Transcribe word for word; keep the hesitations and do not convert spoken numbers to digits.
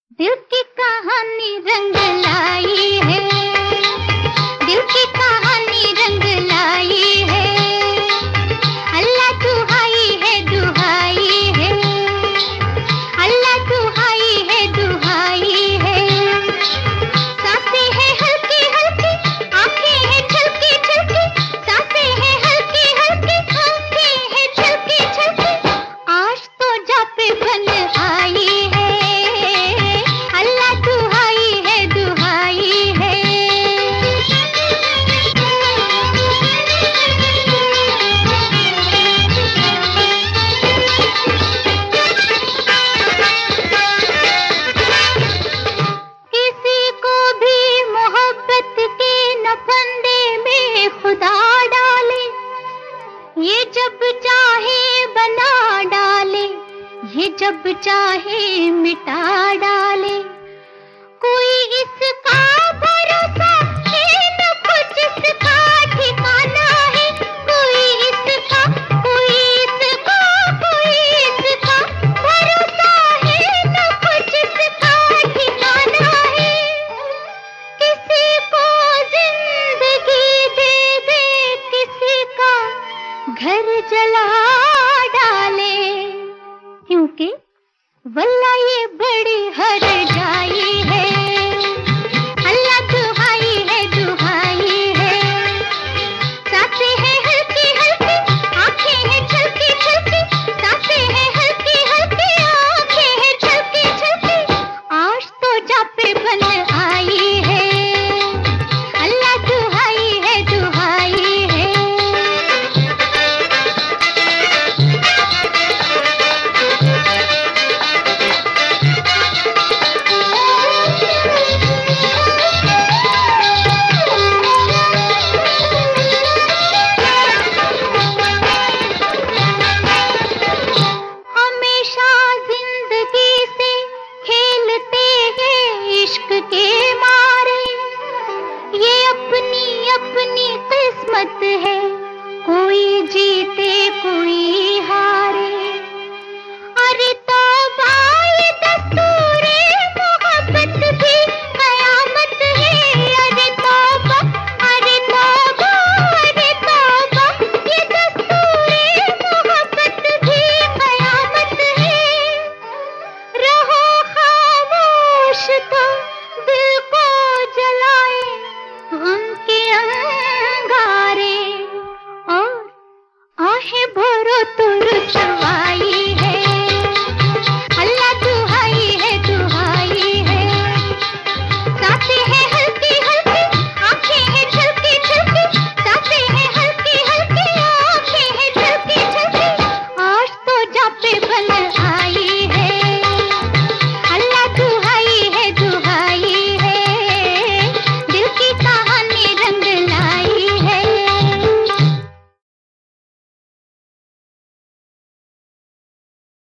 दिल की कहानी रंग लाई है, दिल की कहानी रंग लाई है। अल्लाह दुहाई है दुहाई है, अल्लाह दुहाई है दुहाई है। सांसें हैं हल्की हल्की, आंखें हैं छलकी छलकी, सांसें हैं हल्की हल्की, आंखें हैं छलकी छलकी। आज तो जा पे बन आई है, अल्लाह दुहाई है दुहाई है। किसी को भी मोहब्बत के न फंदे में खुदा डाले, ये जब चाहे बना डाले, ये जब चाहे मिटा डाले। कोई इसका भरोसा है न कुछ इसका ठिकाना है, कोई इसका कोई इसका कोई इसका भरोसा है न कुछ इसका ठिकाना है। किसी को जिंदगी दे दे, किसी का घर जला डाले, क्योंकि वल्ला ये बड़ी हर जाई है। अल्लाह दुहाई है दुहाई है। सांसें हैं हल्की हल्की, आंखें हैं छलकी छलकी, सांसें हैं हल्की हल्की, आंखें हैं छलकी छलकी। आज तो जा पे बन आई है, अल्लाह दुहाई है दुहाई है। हमेशा जिंदगी से खेलते हैं इश्क के मारे, ये अपनी अपनी किस्मत है, कोई जीते कोई हारे। अरे तौबा ये दस्तूरे मोहब्बत भी कयामत है। अरे तौबा अरे तौबा अरे तौबा, ये दस्तूरे मोहब्बत भी कयामत है। रहो खामोश तो